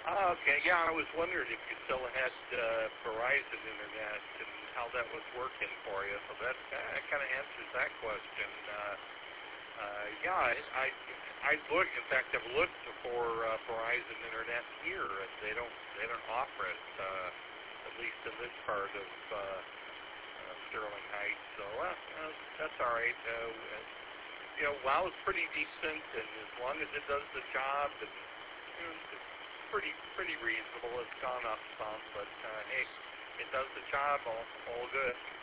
Okay, yeah, I was wondering if you still had Verizon Internet and how that was working for you. So that kind of answers that question. Yeah, I look. In fact, I've looked for Verizon Internet here, and they don't offer it, at least in this part of Sterling Heights. So that's all right. WOW's pretty decent, and as long as it does the job, and it's pretty reasonable. It's gone up some, but hey, it does the job. All good.